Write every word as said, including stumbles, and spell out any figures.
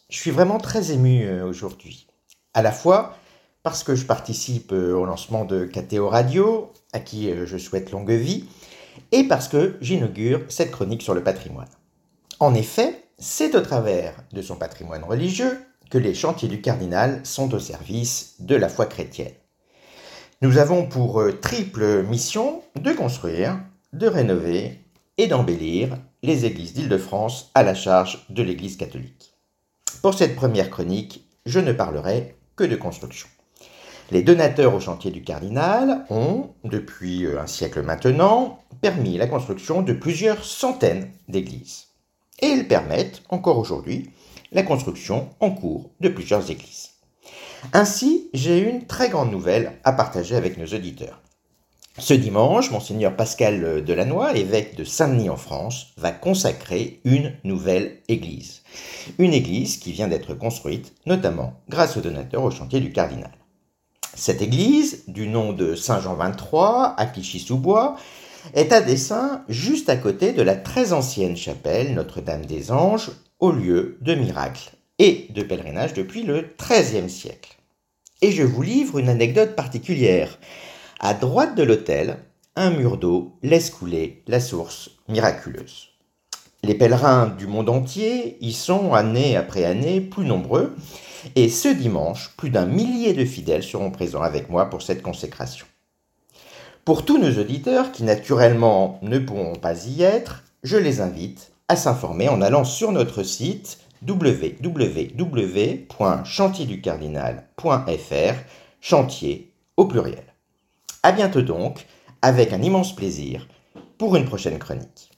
Je suis vraiment très ému euh, aujourd'hui. À la fois parce que je participe euh, au lancement de K T O Radio, à qui euh, je souhaite longue vie, et parce que j'inaugure cette chronique sur le patrimoine. En effet, c'est au travers de son patrimoine religieux que les chantiers du cardinal sont au service de la foi chrétienne. Nous avons pour euh, triple mission de construire, de rénover et d'embellir les églises d'Île-de-France à la charge de l'Église catholique. Pour cette première chronique, je ne parlerai que de construction. Les donateurs au chantier du cardinal ont, depuis un siècle maintenant, permis la construction de plusieurs centaines d'églises. Et ils permettent, encore aujourd'hui, la construction en cours de plusieurs églises. Ainsi, j'ai une très grande nouvelle à partager avec nos auditeurs. Ce dimanche, Monseigneur Pascal Delannoy, évêque de Saint-Denis en France, va consacrer une nouvelle église. Une église qui vient d'être construite, notamment grâce aux donateurs au chantier du cardinal. Cette église, du nom de Saint-Jean vingt-trois, à Clichy-sous-Bois, est à dessein juste à côté de la très ancienne chapelle Notre-Dame des Anges, au lieu de miracle et de pèlerinage depuis le treizième siècle. Et je vous livre une anecdote particulière. À droite de l'autel, un mur d'eau laisse couler la source miraculeuse. Les pèlerins du monde entier y sont année après année plus nombreux, et ce dimanche, plus d'un millier de fidèles seront présents avec moi pour cette consécration. Pour tous nos auditeurs qui naturellement ne pourront pas y être, je les invite à s'informer en allant sur notre site w w w point chantier du cardinal point f r, chantier au pluriel. À bientôt donc, avec un immense plaisir, pour une prochaine chronique.